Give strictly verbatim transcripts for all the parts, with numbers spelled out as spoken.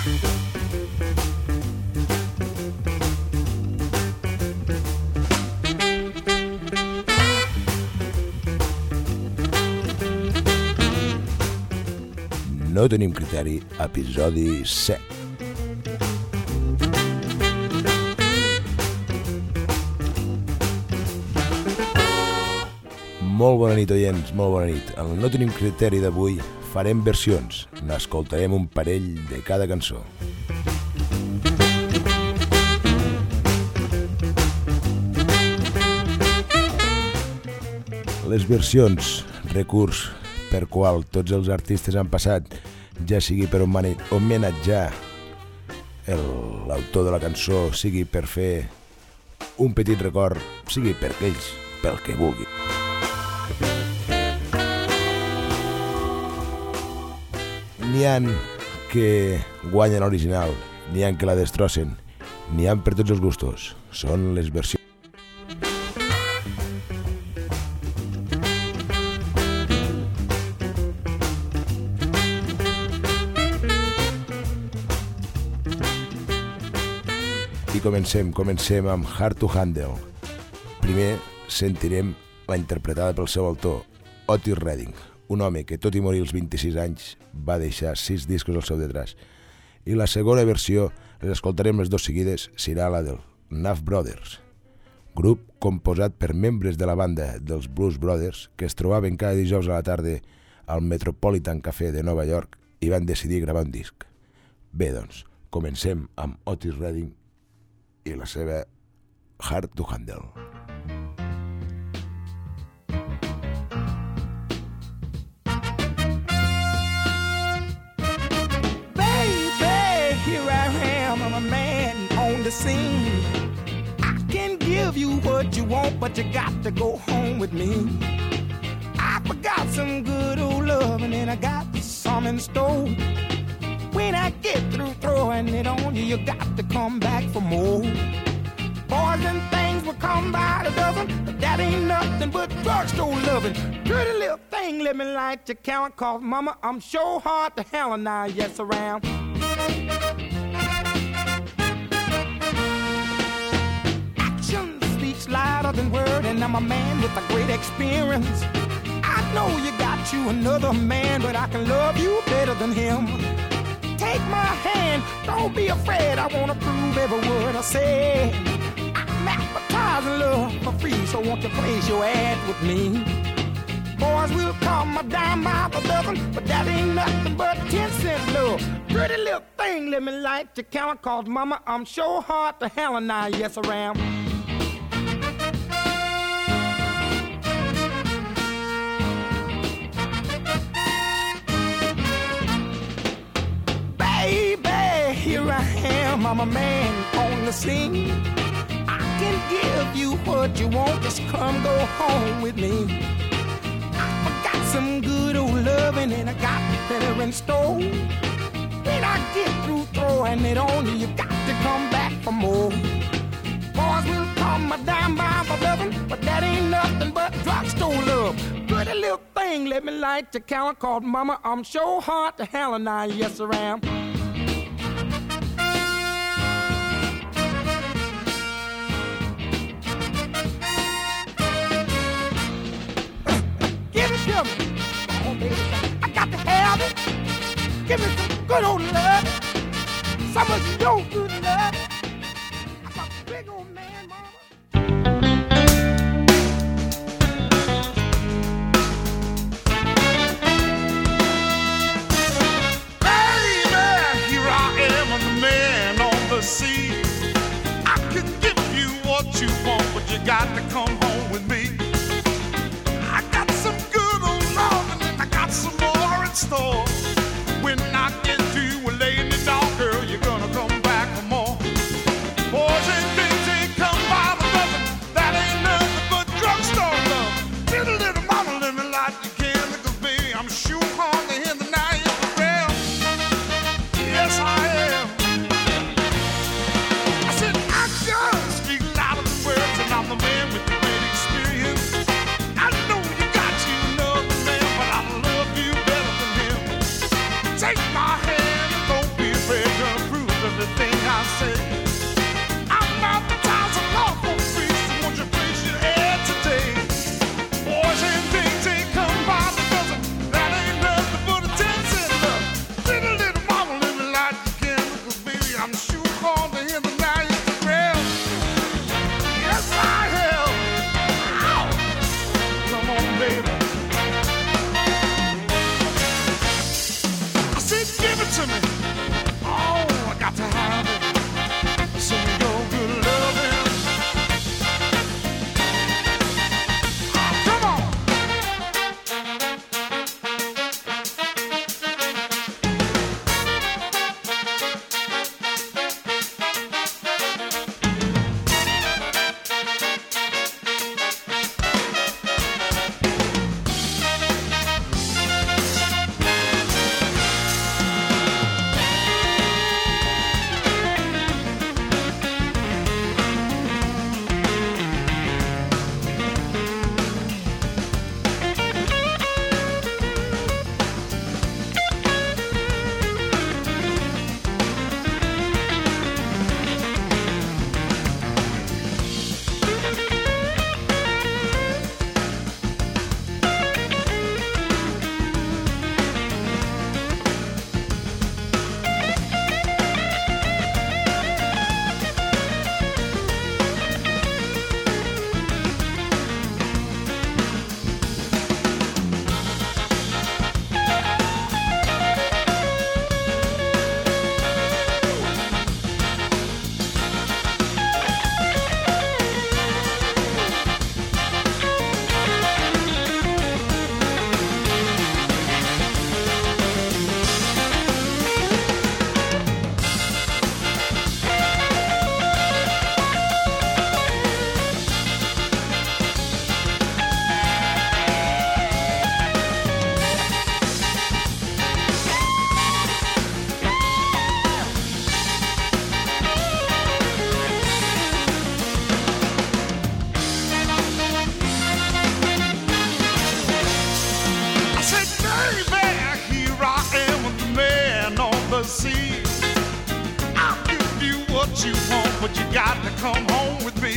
No tenim criteri, episodi set. Molt bona nit, oients, molt bona nit. En el No tenim criteri d'avui farem versions. N'escoltarem un parell de cada cançó. Les versions, recurs per qual tots els artistes han passat, ja sigui per homenatjar l'autor de la cançó, sigui per fer un petit record, sigui per aquells, pel que vulgui. N'hi ha que guanyen l'original, n'hi ha que la destrossen, n'hi ha per tots els gustos. Són les versions. I comencem, comencem amb Hard to Handle. Primer sentirem la interpretada pel seu autor, Otis Redding, un home que tot i morir als vint-i-sis anys va deixar sis discos al seu detrás. I la segona versió, les escoltarem les dues seguides, serà la del Nuff Brothers, grup composat per membres de la banda dels Blues Brothers que es trobaven cada dijous a la tarda al Metropolitan Café de Nova York i van decidir gravar un disc. Bé, doncs, comencem amb Otis Redding i la seva Hard to Handle. Baby, here I am, I'm a man on the scene. I can give you what you want, but you got to go home with me. I forgot some good old love and then I got some in store. When I get through throwing it on you, you got to come back for more. Boys and things will come by the dozen, but that ain't nothing but drugstore loving. Pretty little thing, let me light your count, cause mama, I'm sure hard to hell and I yes around. Action speaks louder than word, and I'm a man with a great experience. I know you got you another man, but I can love you better than him. Take my hand, don't be afraid, I wanna prove every word I say. I'm advertising love for free, so won't you place your ad with me? Boys will call my dime by the dozen, but that ain't nothing but ten cent love. Pretty little thing, let me light your count, cause mama, I'm sure hard to hell and I yes around. Baby, here I am, I'm a man on the scene. I can give you what you want, just come go home with me. I got some good old loving and I got better in store. When I get through throwing it on you, you got to come back for more. Boys will call my dime by the dozen, but that ain't nothing but drugstore love. Pretty little thing, let me light your count, called mama, I'm sure hard to hell and I yes around. I got to have it. Give me some good old love. Some of your good love. I'm a big old man, mama. Baby, here I am, I'm the man on the scene. I can give you what you want, but you got to come home with me. I got some good old love and I got some more in store. When I get to you lay in the dark, girl, you're gonna come back for more. Boys and things ain't come by the dozen, that ain't nothing but drugstore love. Little, little mama, let me light the candle, cause baby, I'm sure hard to hear the night is real. Yes, I am. I said, I just speak louder than words, and I'm the man with the great experience. I know you got you another man, but I love you better than him. Take my hand and don't be afraid, girl. everything I say. I'm not the times of lawful priest. Won't you place your head today? Boys and things ain't come by the dozen. That ain't nothing but a ten cent love. Little little mama, let me light the candle, 'cause baby, I'm sure born to hear the night is real. Yes, I am. Ow. Come on, baby. I said, give it to me. Oh, I got to have it. Some of your good loving. Oh, come on. See, I'll give you what you want, but you got to come home with me.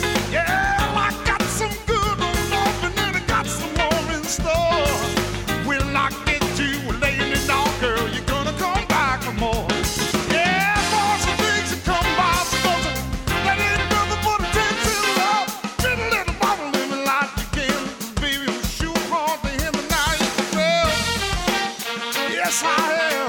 Yeah, I got some good loving and I got some more in store. Will I get you laying it down, girl? You're gonna come back for more. Yeah, boys and things that come by the dozen. That ain't nothing but a ten cent love. Little little mama, let me light you again, 'cause baby, I'm sure hard to hear the night is well. Yes, I am.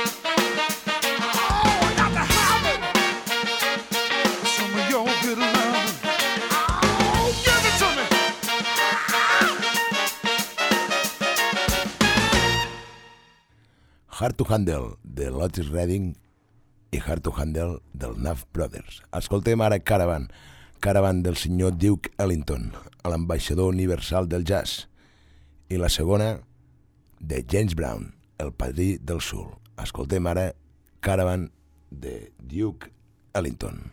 Hard to Handle, de Otis Redding, i Hard to Handle, del Nuff Brothers. Escoltem ara Caravan, Caravan del senyor Duke Ellington, l'ambaixador universal del jazz, i la segona, de James Brown, el padrí del soul. Escoltem ara Caravan de Duke Ellington.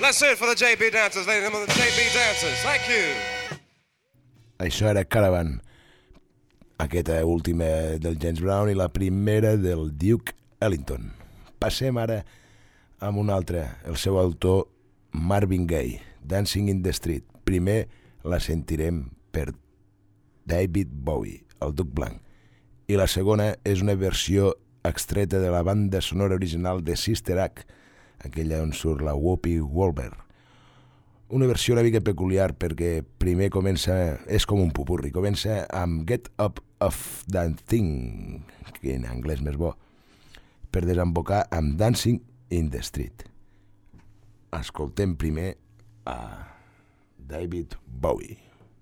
Let's do it for the J B dancers, ladies and gentlemen, the J B dancers. Thank you. Això era Caravan. Aquesta última del James Brown i la primera del Duke Ellington. Passem ara amb un altre, el seu autor Marvin Gaye, Dancing in the Street. Primer la sentirem per David Bowie, el Duc Blanc, i la segona és una versió extreta de la banda sonora original de Sister Act, aquella on surt la Whoopi Goldberg. Una versió una mica peculiar perquè primer comença, és com un pupurri, comença amb Get Up Off That Thing, que en anglès més bo, per desembocar amb Dancing in the Street. Escoltem primer a David Bowie.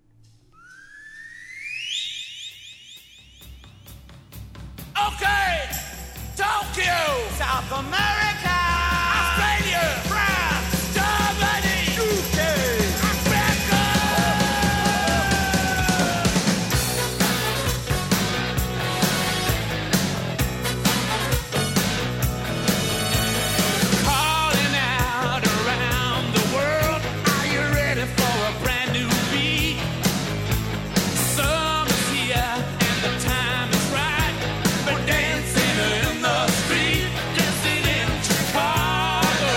Okay, Tokyo, South America, Australia, France, Germany, U K, Africa. Calling out around the world, are you ready for a brand new beat? Summer's here and the time is right. We're dancing in the street, dancing in Chicago,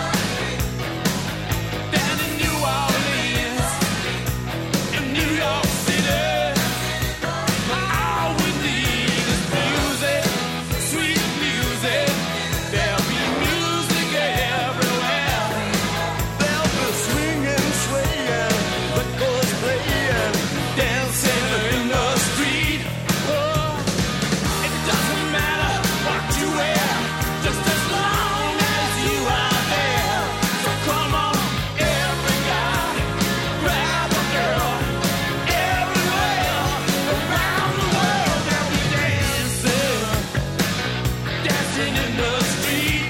down in New Orleans, in New York City. All we need is music, sweet music. There'll be music everywhere. There'll be swinging, swaying, records playing, dancing in the street. Oh. It doesn't matter what you wear, just as long as you are there. So come on, every guy, grab a girl. Everywhere around the world, they'll be dancing, dancing in the street.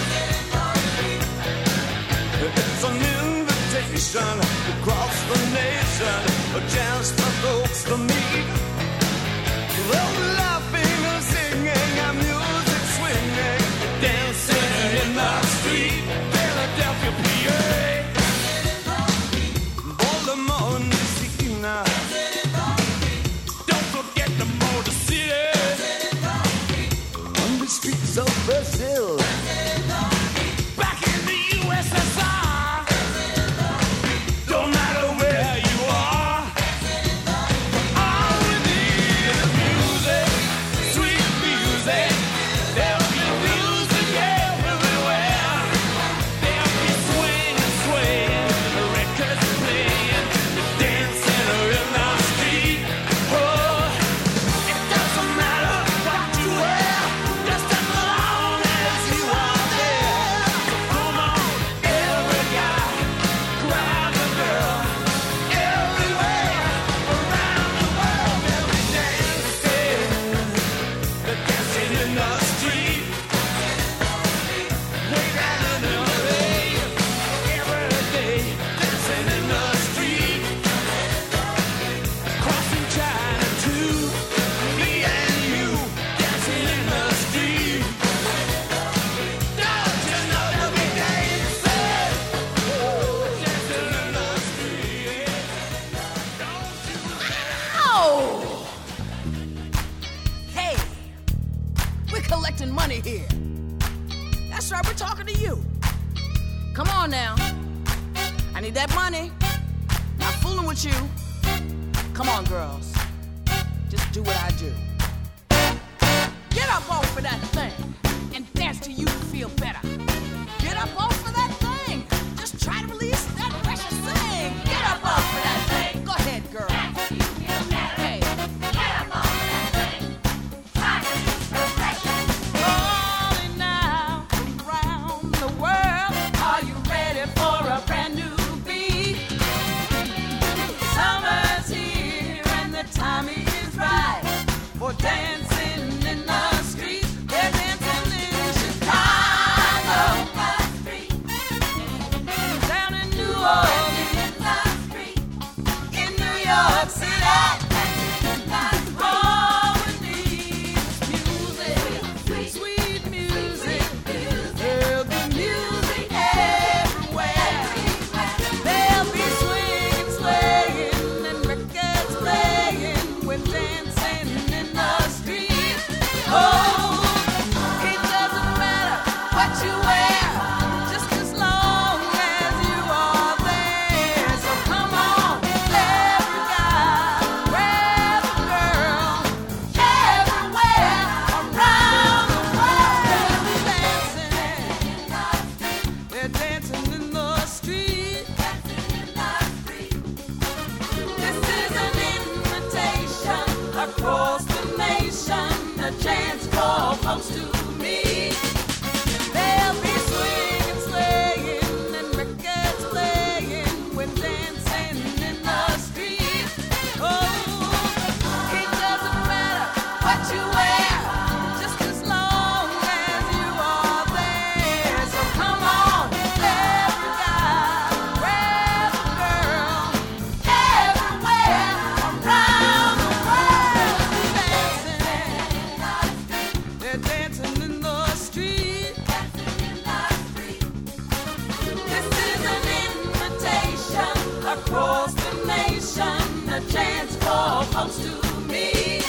It's an invitation across the nation, a chance for folks to meet. They'll be laughing and singing and music swinging, dancing in the street, Philadelphia, P A. Baltimore, Louisiana. Don't forget the Motor City. On the streets of Brazil. Back in the U S S R. Don't matter where you are. All we need is music, sweet music. There'll be music everywhere. There'll be swing and swaying, records playing, dancing in the street. Oh, it doesn't matter what you wear, just as long as you are there. So come on, every guy, grab a girl. Everywhere around the world, they'll be dancing, they're dancing in the street. Way down in L A, every day, dancing in the street. Crossing China too, me and you, dancing in the street. Don't you know they'll be dancing, dancing in the street. Don't you know? Oh! Hey, we're collecting money here. That's right, we're talking to you. Come on now. I need that money. Not fooling with you. Come on, girls. Just do what I do. Get up off of that thing and dance till you feel better. Get up off of that thing. Just try to release that precious thing. Get up off of that thing. Go ahead, girl. Hey. Calling now around the world. Are you ready for a brand new beat? Summer's here and the time is right for dancing in the street. They're dancing in Chicago. supposed to meet. They'll be swinging, swaying, and records playing when dancing in the street. Oh, it doesn't matter what you wear, just as long as you are there. So come on, every guy, grab a girl, everywhere around the world, dancing. They're dancing in the street. This is an invitation across the nation, a chance for folks to meet.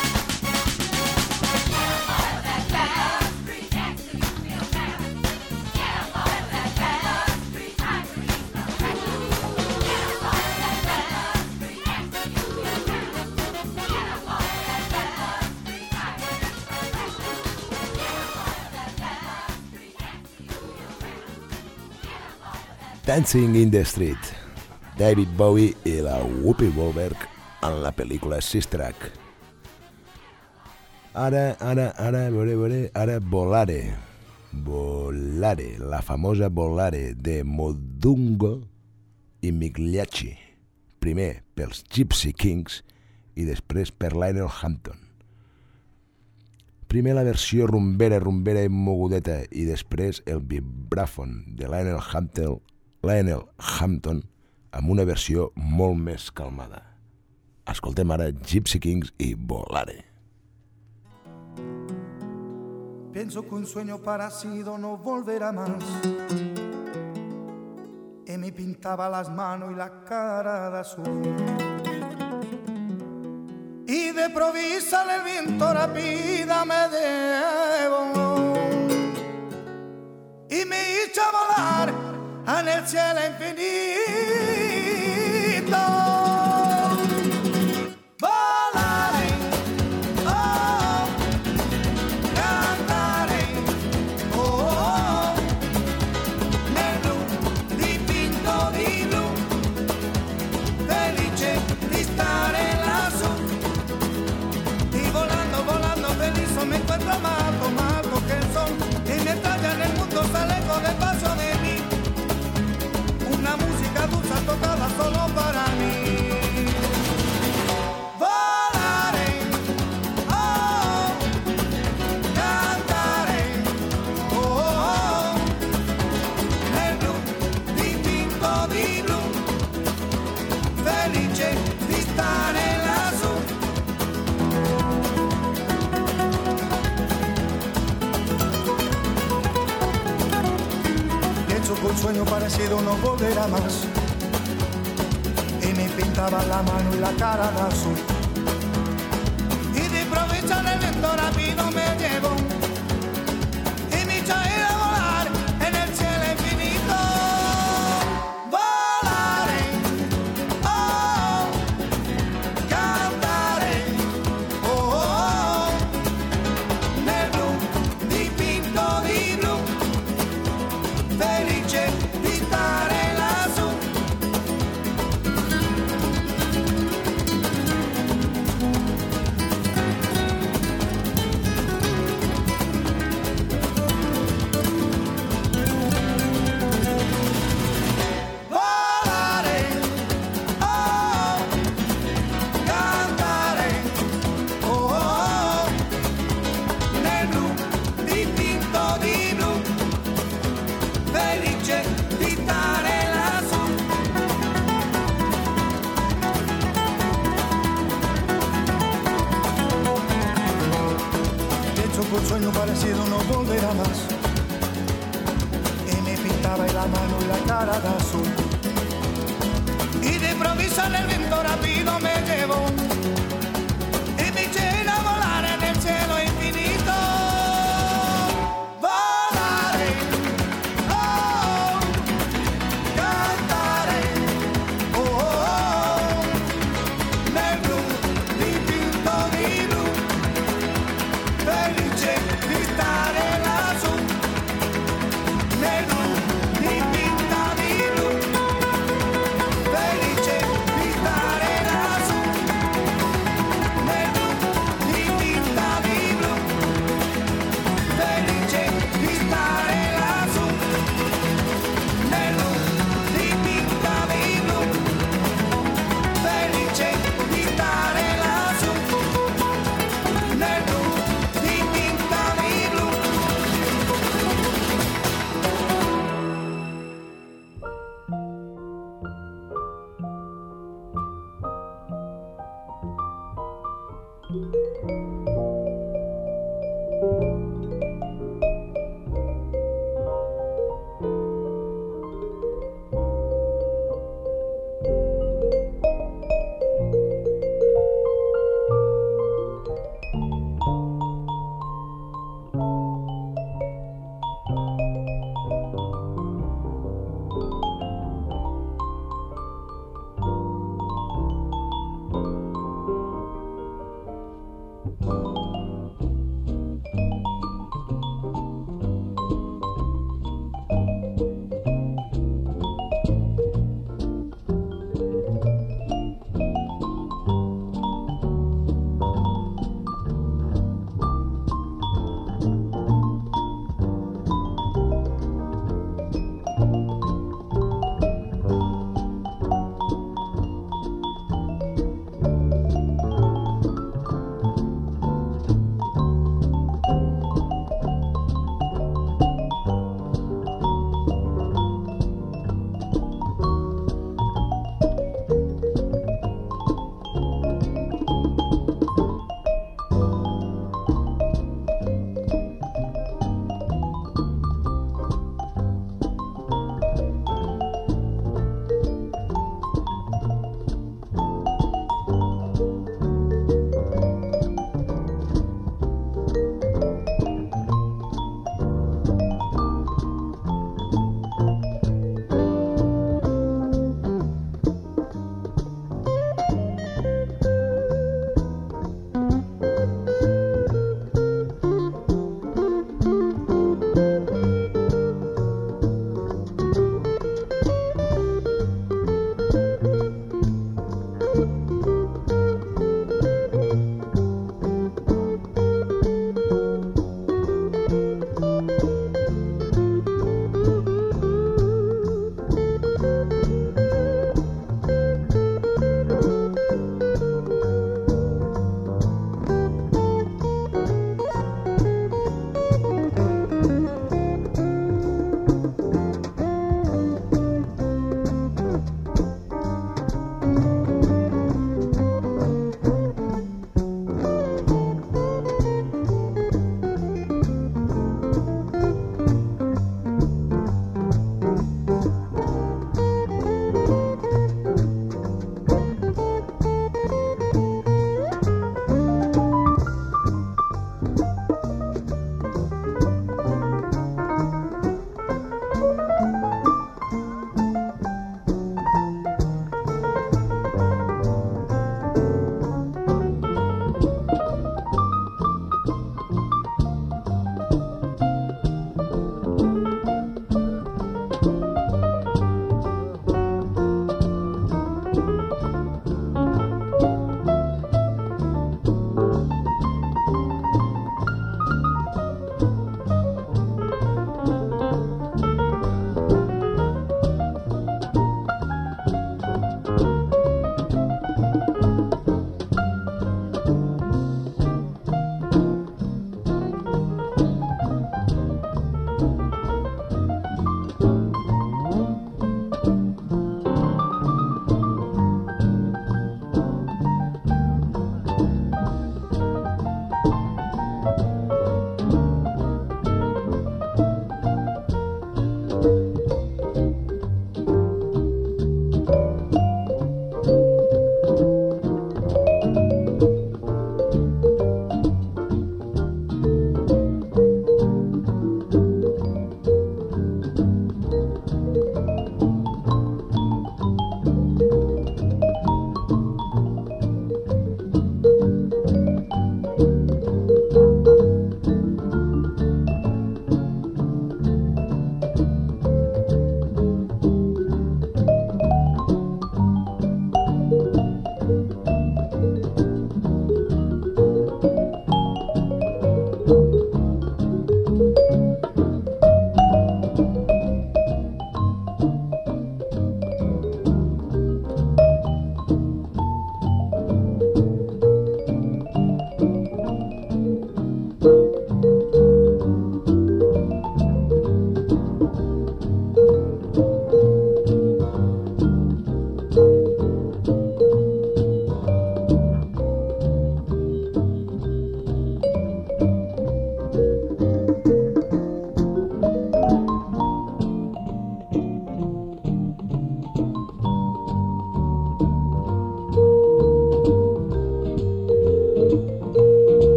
Dancing in the Street, David Bowie i la Whoopi Goldberg en la pel·lícula Sister Act. Ara, ara, ara, veure, veure, ara Volare, Volare, la famosa Volare de Modungo i Migliacci, primer pels Gypsy Kings i després per Lionel Hampton. Primer la versió rumbera, rumbera i mogudeta i després el vibràfon de Lionel Hampton, Lionel Hampton amb una versió molt més calmada. Escoltem ara Gypsy Kings i Volare. Pienso que un sueño parecido no volverá más. Y me pintaba las manos y la cara de azul. Y de provisa el viento rápida me llevó. Y me hizo volar en el cielo infinito. Volaré, oh, cantaré, oh, oh, nel blu dipinto di blu, felice di stare lassù. Y volando, volando feliz me encuentro más alto, más alto que el sol. Y mientras ya en el mundo se alejo despacio de mí, una música dulce tocada solo para mí. Volaré, oh, cantaré, oh, oh, nel blu dipinto di blu, felice di stare lassù. Pienso que un sueño parecido no volverá más. Y me pintaba la mano y la cara de azul. Y de improviso el viento rápido me llevó. Y me hizo ir a volar en el cielo infinito. Volaré, oh, cantaré, oh, oh, nel blu dipinto di blu, felice di stare lassù. Volare, oh, cantare, oh, oh, nel blu dipinto di blu, felice di stare lassù. Pienso que un sueño parecido no volverá más. Y me pintaba la mano y la cara de azul. Y de improviso el viento rápido me llevó. Y me eché a volar en el cielo infinito. Volaré, oh, cantaré, oh, oh, nel blu dipinto di blu, felice di stare lassù. Nel blu dipinto di blu, felice di stare lassù.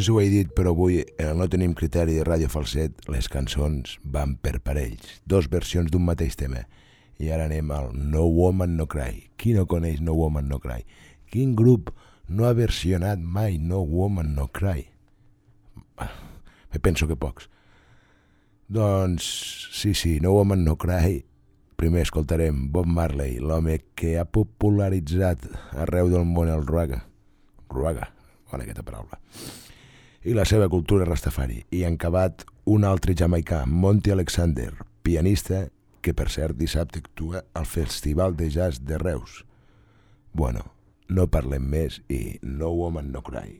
sé si ho he dit, però avui en el No tenim criteri de Ràdio Falset les cançons van per parells, dos versions d'un mateix tema. I ara anem al No Woman No Cry. Qui no coneix No Woman No Cry? Quin grup no ha versionat mai No Woman No Cry? Me penso que pocs. Doncs sí, sí, No Woman No Cry. Primer escoltarem Bob Marley, l'home que ha popularitzat arreu del món el ruaga. Ruaga, bona aquesta paraula. I la seva cultura rastafari. I en acabat un altre jamaicà, Monty Alexander, pianista que per cert dissabte actua al Festival de Jazz de Reus. Bueno, no parlem més i No Woman No Cry.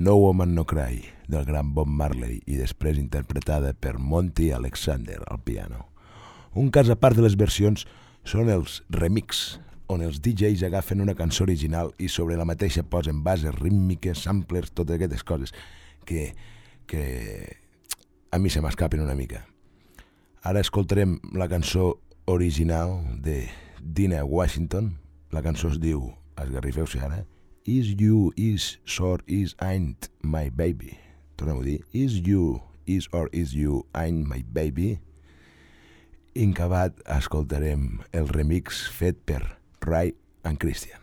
No Woman No Cry, del gran Bob Marley, i després interpretada per Monty Alexander al piano. Un cas a part de les versions són els remix, on els D Js agafen una cançó original i sobre la mateixa posen bases rítmiques, samplers, totes aquestes coses que, que a mi se m'escapen una mica. Ara escoltarem la cançó original de Dinah Washington. La cançó es diu, esgarrifeu-se ara, Is You, Is, Or Is Ain't My Baby. Tornem-ho a dir, Is You, Is or Is You Ain't My Baby. I en acabat escoltarem el remix fet per Ray and Christian.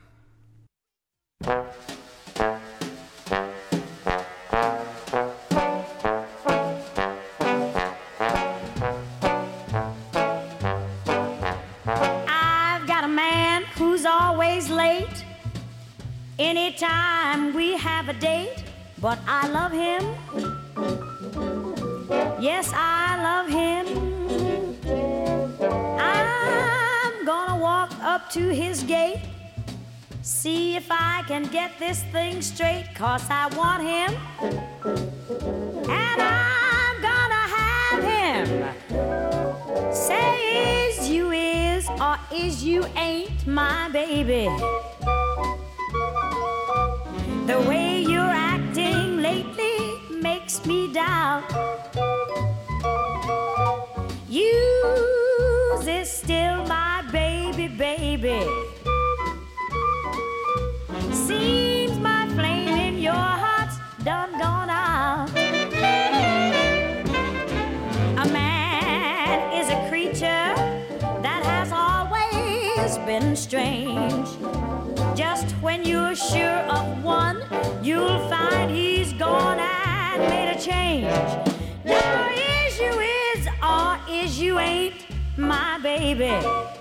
I've got a man who's always late anytime we have a date, but I love him. Yes, I love him. I'm gonna walk up to his gate, see if I can get this thing straight, 'cause I want him, and I'm gonna have him say is you is or is you ain't my baby. The way you're acting lately makes me doubt You's is still my baby, baby. Seems my flame in your heart's done gone out. A man is a creature that has always been strange. Just when you're sure of one, you'll find he's gone and made a change. Now is you is or is you ain't my baby.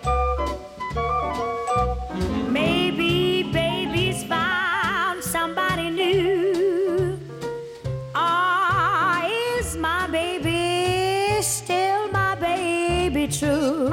Maybe baby's found somebody new. Or is my baby still my baby true?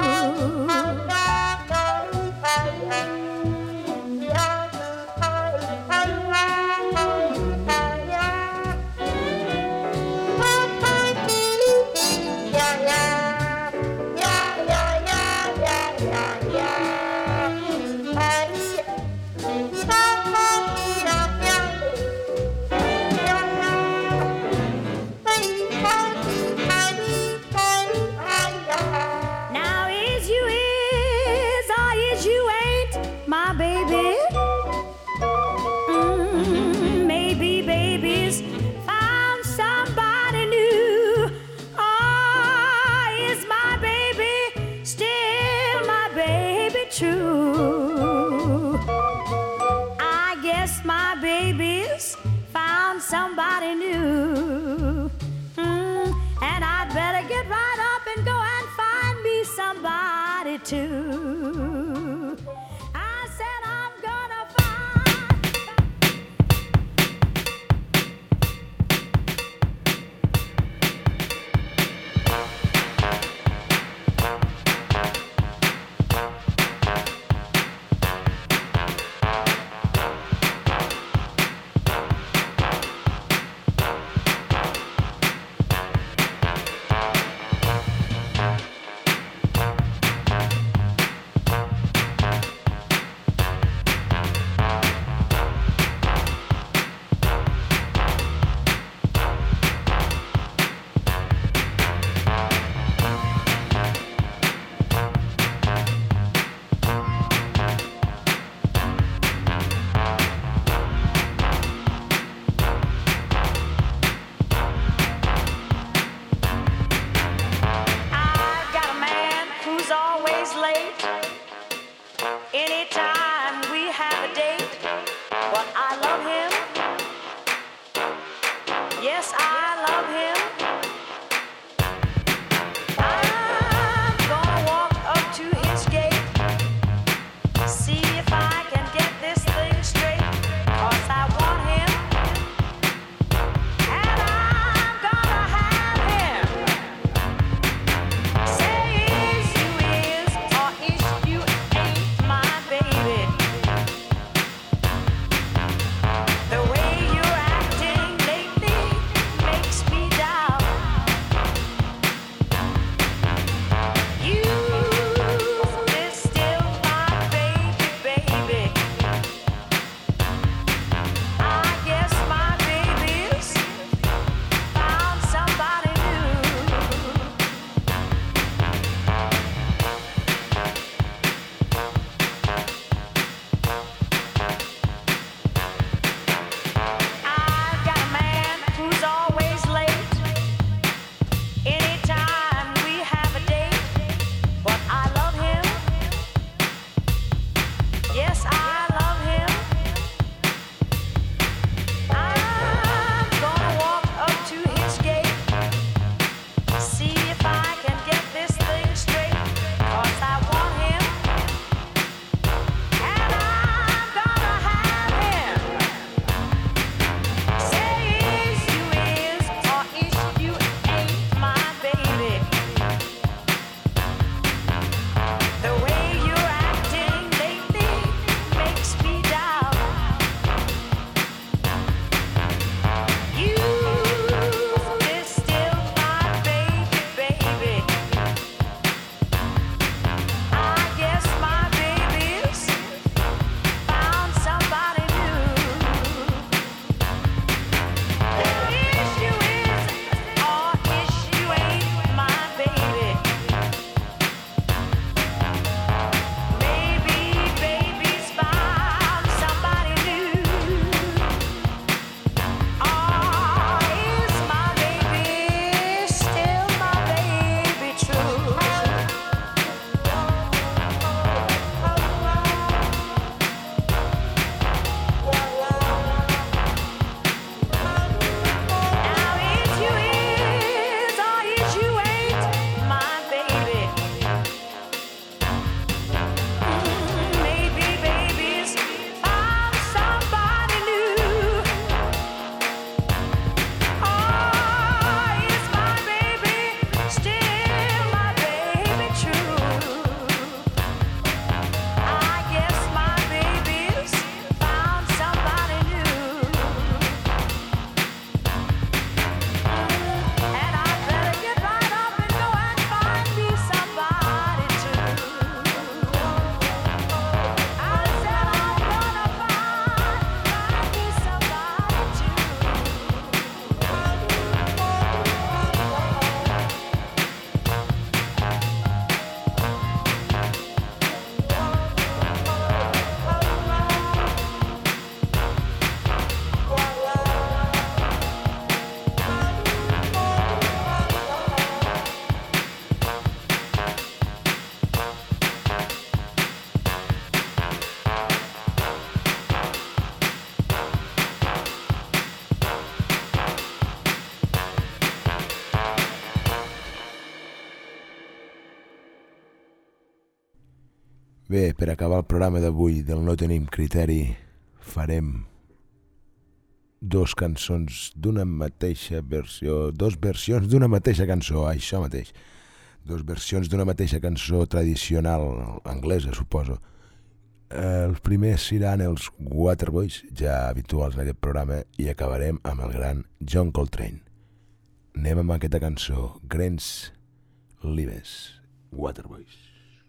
Somebody new, mm, and I'd better get right up and go and find me somebody too. I said I'm gonna Bé, per acabar el programa d'avui del No Tenim Criteri, farem dos cançons d'una mateixa versió, dos versions d'una mateixa cançó, això mateix, dos versions d'una mateixa cançó tradicional anglesa, suposo. Els primers seran els Waterboys, ja habituals en aquest programa, i acabarem amb el gran John Coltrane. Anem amb aquesta cançó, Grants Lives, Waterboys.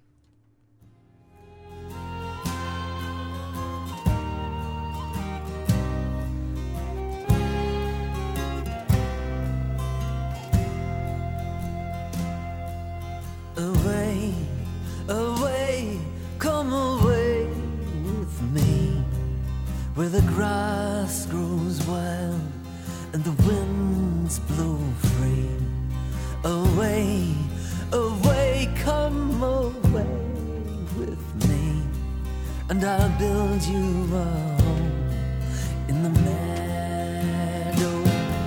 Away, away, come away with me, where the grass grows wild and the winds blow free. Away, away, come away with me, and I'll build you a home in the meadow.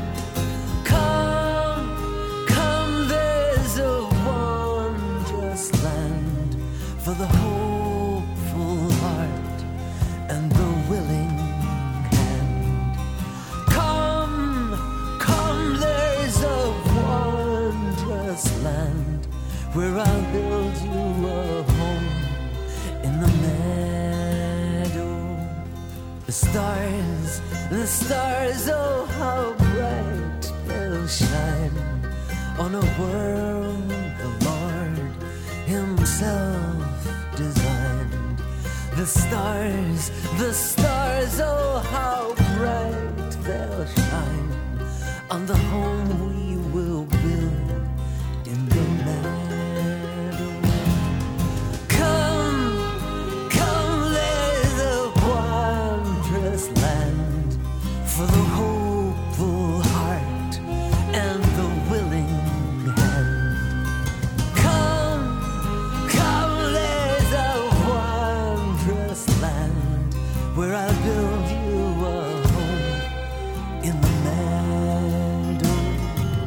Come, come, there's a wondrous land for the hopeful heart and the willing hand. Come, come, there's a wondrous land where I'll build you a home in the meadow. The stars, the stars, oh how bright they'll shine on a world the Lord Himself designed. The stars, the stars, oh how bright they'll shine on the home we will build in the meadow. Come, come, there's a wondrous land for the hopeful heart and the willing hand. Come, come, there's a wondrous land where I'll build you a home in the meadow.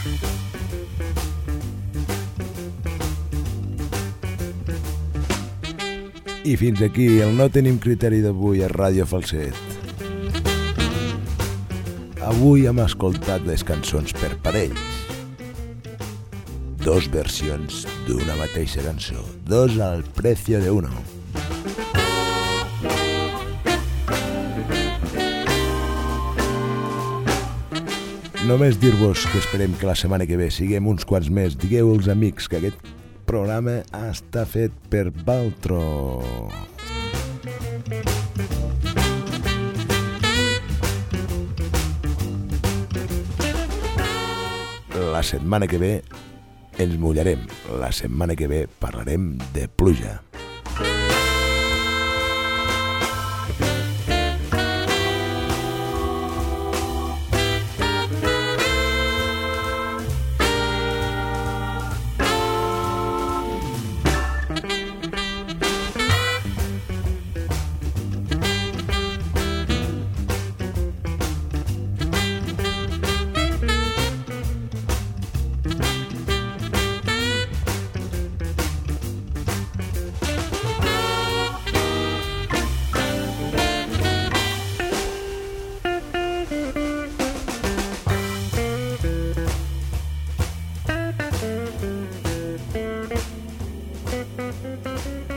I fins aquí el No Tenim Criteri d'avui a Ràdio Falset. Avui hem escoltat les cançons per parells. Dos versions d'una mateixa cançó. Dos al precio de uno. Només dir-vos que esperem que la setmana que ve siguem uns quants més. Digueu als amics que aquest programa està fet per Valtro. La setmana que ve ens mullarem. La setmana que ve parlarem de pluja. Thank you.